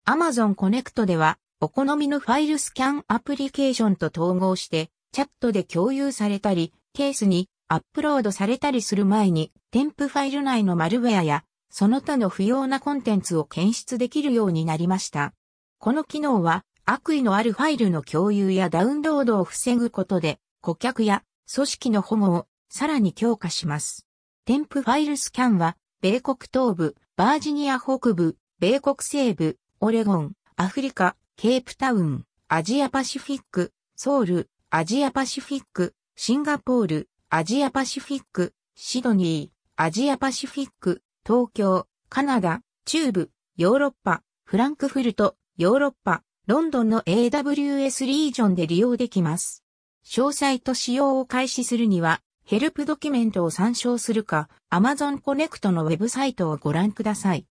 Amazon Connect では、お好みのファイルスキャンアプリケーションと統合して、チャットで共有されたり、ケースにアップロードされたりする前に、添付ファイル内のマルウェアや、その他の不要なコンテンツを検出できるようになりました。この機能は、悪意のあるファイルの共有やダウンロードを防ぐことで、顧客や組織の保護をさらに強化します。添付ファイルスキャンは、米国東部、バージニア北部、米国西部、オレゴン、アフリカ、ケープタウン、アジアパシフィック、ソウル、アジアパシフィック、シンガポール、アジアパシフィック、シドニー、アジアパシフィック、東京、カナダ、中部、ヨーロッパ、フランクフルト、ヨーロッパ、ロンドンの AWS リージョンで利用できます。詳細と使用を開始するには、ヘルプドキュメントを参照するか、Amazon Connect のウェブサイトをご覧ください。